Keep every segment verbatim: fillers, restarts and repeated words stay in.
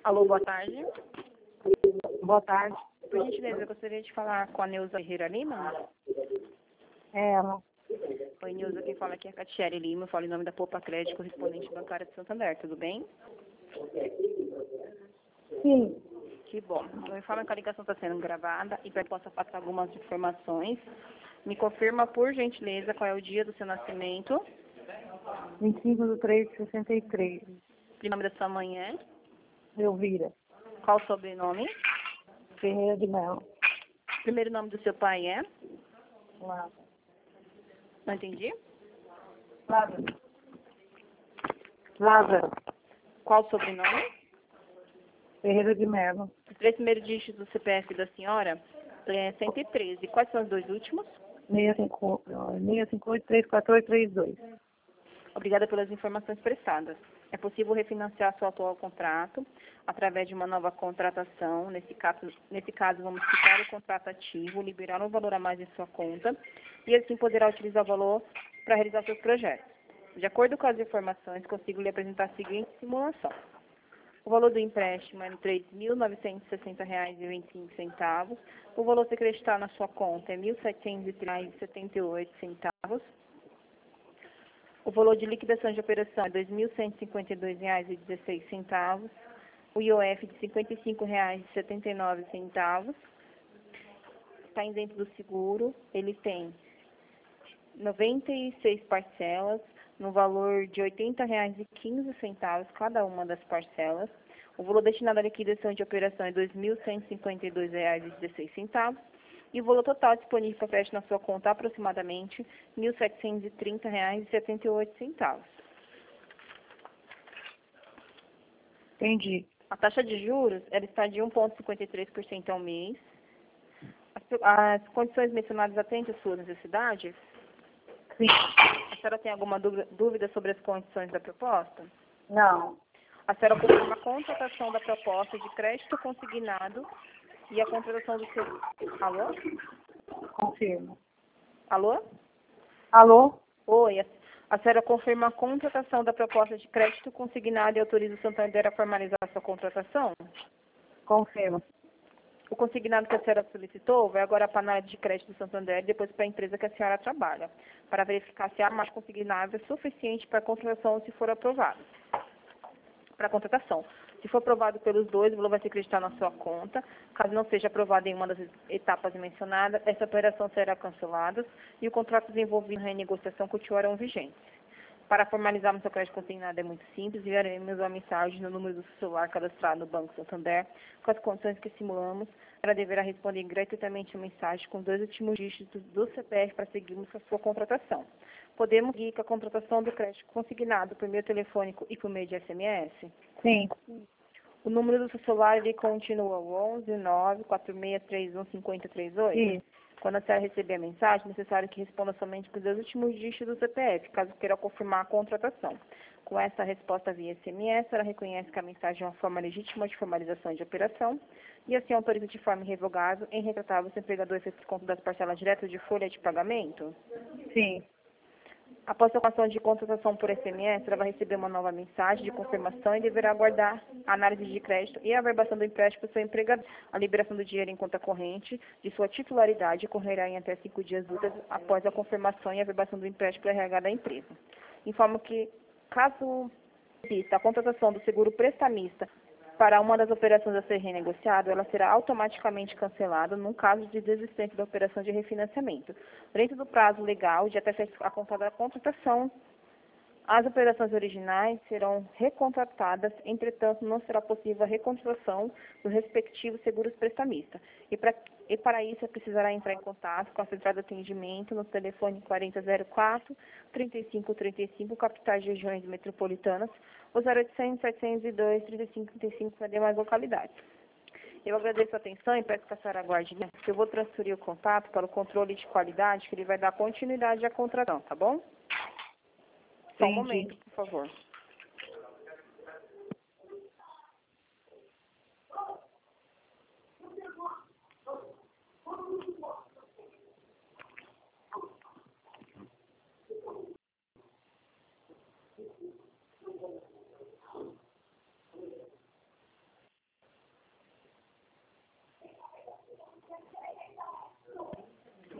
Alô, boa tarde. Boa tarde. Por gentileza, eu gostaria de falar com a Neuza Ferreira Lima. É ela. Oi, Neuza, quem fala aqui é a Catiele Lima, eu falo em nome da Poupa Crédito, correspondente bancária de Santander, tudo bem? Sim. Que bom. Então, me fala que a ligação está sendo gravada e para que possa passar algumas informações. Me confirma, por gentileza, qual é o dia do seu nascimento, vinte e cinco de três de sessenta e três. o nome da sua mãe é, Elvira. qual o sobrenome, Ferreira de Melo. o primeiro nome do seu pai é, Lázaro. não entendi, Lázaro. Lázaro. qual o sobrenome, Ferreira de Melo. os três primeiros dígitos do C P F da senhora é cento e treze. Quais são os dois últimos? seis cinco oito, três quatro oito, três dois. Obrigada pelas informações prestadas. É possível refinanciar seu atual contrato através de uma nova contratação. Nesse caso, nesse caso, vamos quitar o contrato ativo, liberar um valor a mais em sua conta e assim poderá utilizar o valor para realizar seus projetos. De acordo com as informações, consigo lhe apresentar a seguinte simulação. O valor do empréstimo é de três mil novecentos e sessenta reais e vinte e cinco centavos. O valor a ser acrescentado na sua conta é mil setecentos e três reais e setenta e oito centavos. O valor de liquidação de operação é dois mil cento e cinquenta e dois reais e dezesseis centavos. O I O F de cinquenta e cinco reais e setenta e nove centavos. Está dentro do seguro. Ele tem noventa e seis parcelas, no valor de oitenta reais e quinze centavos cada uma das parcelas. O valor destinado à liquidação de operação é dois mil cento e cinquenta e dois reais e dezesseis centavos. E o valor total disponível para crédito na sua conta é aproximadamente mil setecentos e trinta reais e setenta e oito centavos. Entendi. A taxa de juros ela está de um vírgula cinquenta e três por cento ao mês. As, as condições mencionadas atendem às suas necessidades? Sim. A senhora tem alguma dúvida sobre as condições da proposta? Não. A senhora confirma a contratação da proposta de crédito consignado e a contratação do seu... Alô? Confirmo. Alô? Alô? Oi. A a senhora confirma a contratação da proposta de crédito consignado e autoriza o Santander a formalizar a sua contratação? Confirmo. O consignado que a senhora solicitou vai agora para a análise de crédito do Santander e depois para a empresa que a senhora trabalha, para verificar se a margem consignável é suficiente para a contratação se for aprovado. Para a contratação. Se for aprovado pelos dois, o valor vai ser acreditado na sua conta. Caso não seja aprovado em uma das etapas mencionadas, essa operação será cancelada e o contrato desenvolvido na renegociação continuarão vigentes. Para formalizarmos seu crédito consignado é muito simples, enviaremos uma mensagem no número do celular cadastrado no Banco Santander, com as condições que simulamos. Ela deverá responder gratuitamente a mensagem com dois últimos dígitos do C P F para seguirmos com a sua contratação. Podemos seguir com a contratação do crédito consignado por meio telefônico e por meio de S M S? Sim. O número do seu celular ele continua o onze nove quatro seis três um cinco zero três oito? Sim. Quando a senhora receber a mensagem, é necessário que responda somente com os dois últimos dígitos do C P F, caso queira confirmar a contratação. Com essa resposta via S M S, ela reconhece que a mensagem é uma forma legítima de formalização de operação e assim autoriza de forma irrevogável em retratável o seu empregador efeito desconto das parcelas diretas de folha de pagamento? Sim. Após a ação de contratação por S M S, ela vai receber uma nova mensagem de confirmação e deverá aguardar a análise de crédito e a averbação do empréstimo do seu empregador. A liberação do dinheiro em conta corrente de sua titularidade ocorrerá em até cinco dias úteis após a confirmação e a averbação do empréstimo pela R H da empresa. Informo que, caso exista a contratação do seguro prestamista para uma das operações a ser renegociada, ela será automaticamente cancelada no caso de desistência da operação de refinanciamento. Dentro do prazo legal de até ser a contada a contratação, as operações originais serão recontratadas, entretanto, não será possível a recontratação do respectivo seguros prestamista. E, pra, e para isso, precisará entrar em contato com a central de atendimento no telefone quarenta zero quatro, trinta e cinco trinta e cinco, capitais de regiões metropolitanas, ou zero oitocentos, setecentos e dois, trinta e cinco trinta e cinco para demais localidades. Eu agradeço a atenção e peço que a senhora aguarde, que eu vou transferir o contato para o controle de qualidade, que ele vai dar continuidade à contratação, tá bom? Só um momento, por favor.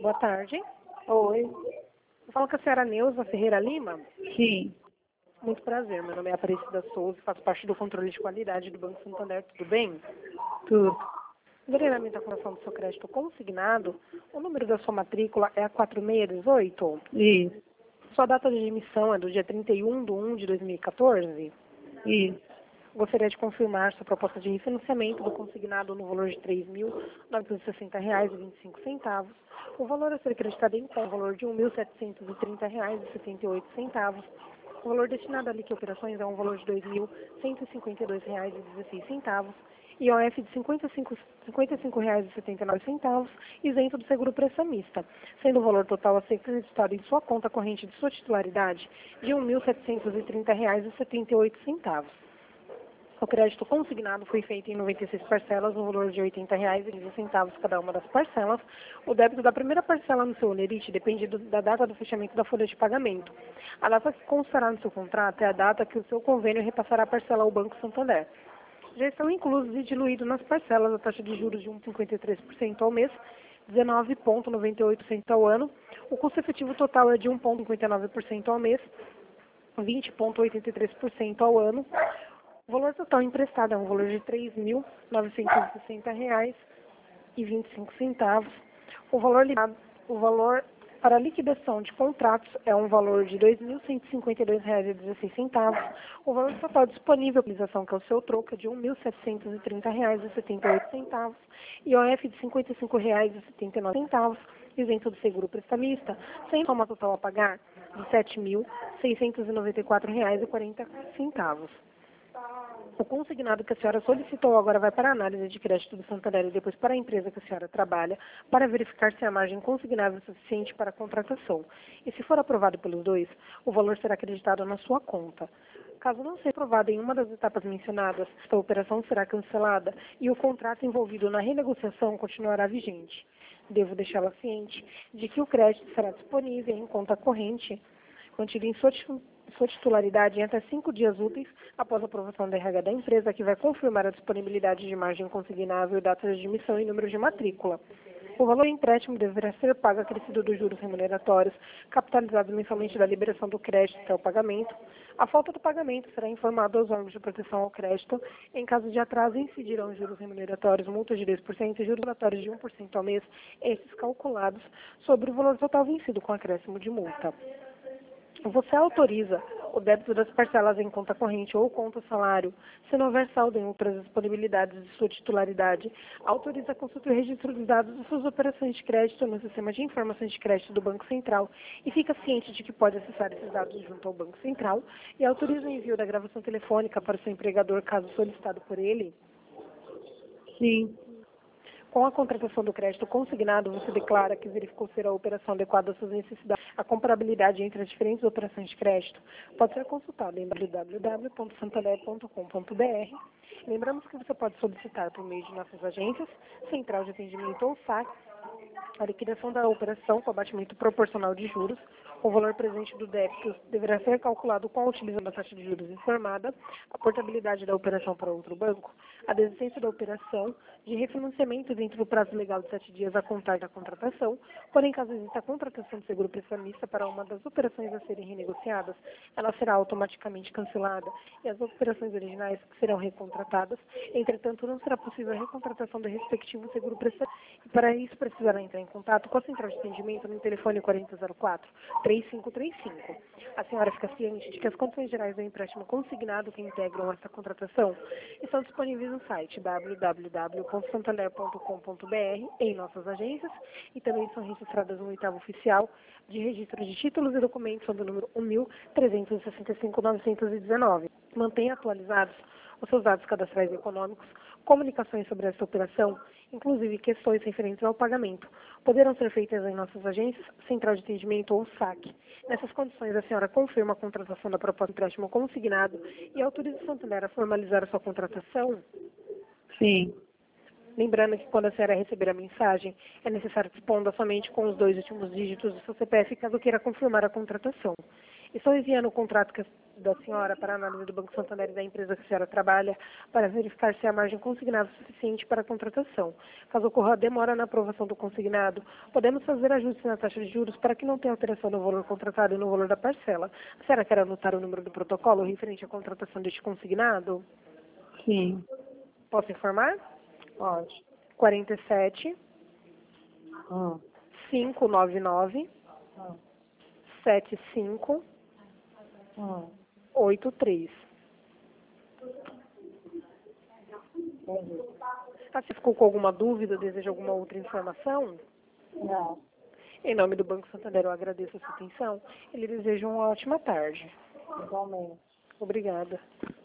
Boa tarde. Oi. Eu falo com a senhora Neuza Ferreira Lima. Sim, Muito prazer, meu nome é Aparecida Souza e faço parte do controle de qualidade do Banco Santander, tudo bem? tudo. Vereramento da condição do seu crédito consignado, o número da sua matrícula é a quatro seis um oito. Isso, Sua data de emissão é do dia trinta e um de um de dois mil e quatorze. isso. Gostaria de confirmar sua proposta de refinanciamento do consignado no valor de três mil novecentos e sessenta reais e vinte e cinco centavos. O valor a ser acreditado em conta é o valor de um mil setecentos e trinta reais e setenta e oito centavos. O valor destinado a liquidar operações é um valor de dois mil cento e cinquenta e dois reais e dezesseis centavos. I O F de cinquenta e cinco, cinquenta e cinco reais e setenta e nove centavos, isento do seguro prestamista, sendo o valor total a ser acreditado em sua conta corrente de sua titularidade de um mil setecentos e trinta reais e setenta e oito centavos. O crédito consignado foi feito em noventa e seis parcelas, no valor de oitenta reais e quinze centavos cada uma das parcelas. O débito da primeira parcela no seu olerite depende do, da data do fechamento da folha de pagamento. A data que constará no seu contrato é a data que o seu convênio repassará a parcela ao Banco Santander. Já estão inclusos e diluídos nas parcelas a taxa de juros de um vírgula cinquenta e três por cento ao mês, dezenove vírgula noventa e oito por cento ao ano. O custo efetivo total é de um vírgula cinquenta e nove por cento ao mês, vinte vírgula oitenta e três por cento ao ano. O valor total emprestado é um valor de três mil novecentos e sessenta reais e vinte e cinco centavos. O valor, o valor para liquidação de contratos é um valor de dois mil cento e cinquenta e dois reais e dezesseis centavos. O valor total disponível para utilização, que é o seu troco, é de um mil setecentos e trinta reais e setenta e oito centavos. I O F de cinquenta e cinco reais e setenta e nove centavos, isento do seguro prestamista, sem soma total a pagar de sete mil seiscentos e noventa e quatro reais e quarenta centavos. O consignado que a senhora solicitou agora vai para a análise de crédito do Santander e depois para a empresa que a senhora trabalha, para verificar se a margem consignável é suficiente para a contratação. E se for aprovado pelos dois, o valor será acreditado na sua conta. Caso não seja aprovado em uma das etapas mencionadas, a operação será cancelada e o contrato envolvido na renegociação continuará vigente. Devo deixá-la ciente de que o crédito será disponível em conta corrente, mantido em sua sua titularidade em até cinco dias úteis após a aprovação da R H da empresa, que vai confirmar a disponibilidade de margem consignável, data de emissão e número de matrícula. O valor do empréstimo deverá ser pago acrescido dos juros remuneratórios, capitalizados mensalmente da liberação do crédito até o pagamento. A falta do pagamento será informado aos órgãos de proteção ao crédito. Em caso de atraso, incidirão juros remuneratórios, multas de dois por cento e juros remuneratórios de um por cento ao mês, esses calculados sobre o valor total vencido com acréscimo de multa. Você autoriza o débito das parcelas em conta corrente ou conta salário, se não houver saldo em outras disponibilidades de sua titularidade, autoriza a consulta e registro dos dados de suas operações de crédito no sistema de informações de crédito do Banco Central e fica ciente de que pode acessar esses dados junto ao Banco Central e autoriza o envio da gravação telefônica para o seu empregador, caso solicitado por ele. Sim, Com a contratação do crédito consignado, você declara que verificou ser a operação adequada às suas necessidades. A comparabilidade entre as diferentes operações de crédito pode ser consultada em w w w ponto santander ponto com ponto b r. Lembramos que você pode solicitar por meio de nossas agências, Central de Atendimento ou S A C, a liquidação da operação com abatimento proporcional de juros. O valor presente do débito deverá ser calculado com a utilização da taxa de juros informada, a portabilidade da operação para outro banco, a desistência da operação de refinanciamento dentro do prazo legal de sete dias a contar da contratação. Porém, caso exista a contratação de seguro prestamista para uma das operações a serem renegociadas, ela será automaticamente cancelada e as operações originais serão recontratadas. Entretanto, não será possível a recontratação do respectivo seguro prestamista. E para isso, precisará entrar em contato com a Central de Atendimento no telefone quarenta zero quatro, três cinco três cinco. A senhora fica ciente de que as condições gerais do empréstimo consignado que integram essa contratação estão disponíveis no site w w w ponto santander ponto com ponto b r, em nossas agências, e também são registradas no oitavo oficial de registro de títulos e documentos sob o número um mil trezentos e sessenta e cinco ponto novecentos e dezenove. Mantenha atualizados os seus dados cadastrais e econômicos, comunicações sobre esta operação, inclusive questões referentes ao pagamento, poderão ser feitas em nossas agências, Central de Atendimento ou S A C. Nessas condições, a senhora confirma a contratação da proposta de empréstimo consignado e autoriza o Santander a formalizar a sua contratação? sim. Lembrando que quando a senhora receber a mensagem, é necessário que responda somente com os dois últimos dígitos do seu C P F, caso queira confirmar a contratação. Estou enviando o contrato que, da senhora para análise do Banco Santander e da empresa que a senhora trabalha para verificar se a margem consignada é suficiente para a contratação. Caso ocorra demora na aprovação do consignado, podemos fazer ajustes na taxa de juros para que não tenha alteração no valor contratado e no valor da parcela. A senhora quer anotar o número do protocolo referente à contratação deste consignado? Sim. Posso informar? Pode. quarenta e sete, Hum. quinhentos e noventa e nove, Hum. setenta e cinco, Hum. oitenta e três. Entendi. Ah, você ficou com alguma dúvida, deseja alguma outra informação? Não. Em nome do Banco Santander, eu agradeço a sua atenção. Ele deseja uma ótima tarde. Igualmente. Obrigada.